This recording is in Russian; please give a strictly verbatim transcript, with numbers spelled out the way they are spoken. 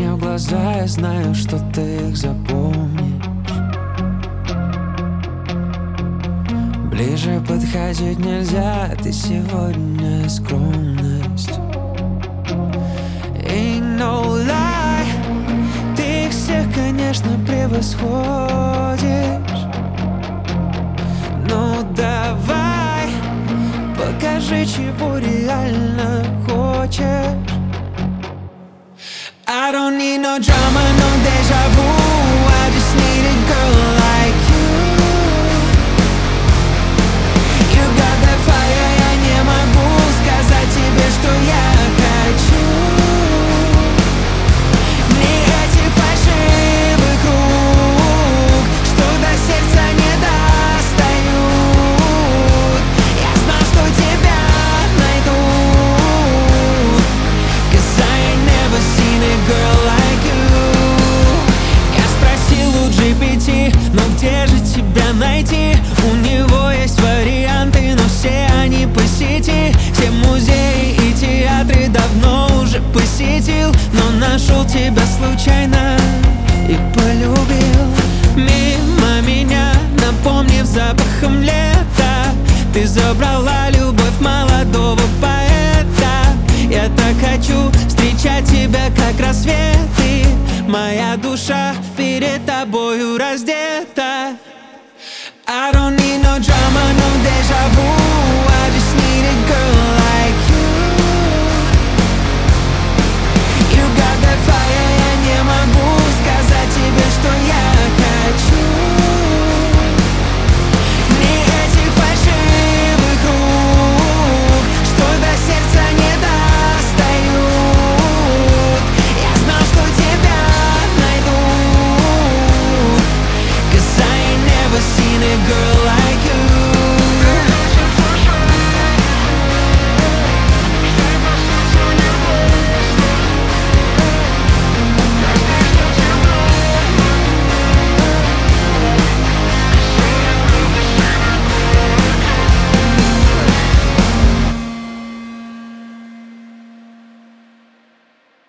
мне в глаза, я знаю, что ты их запомнишь. Ближе подходить нельзя, ты сегодня скромность. Ain't no lie, ты их всех, конечно, превосходишь. Ну давай, покажи, чего реально хочешь. I don't need no drama, no deja vu. I just need a girl like you. You got that fire, я не могу сказать тебе, что я хочу. Ни этих фальшивых рук, что до сердца не достают. Я знал, что тебя найду. Cause I ain't never seen a girl like you. Я спросил у джи пи ти, но где же тебя найти? У него есть варианты, но все они по сети. Все музеи и театры давно уже посетил, но нашел тебя случайно и полюбил. Мимо меня, напомнив запахом лета, ты забрала любовь молодого поэта. Я так хочу встречать тебя, как рассветы. Моя душа перед тобою раздета. I don't need no drama, no deja vu. I just need a girl like you. You got that fire, я не могу сказать тебе, что я хочу. Ни этих фальшивых рук, что до сердца не достают. Я знал, что тебя найду. Cause I ain't never seen a girl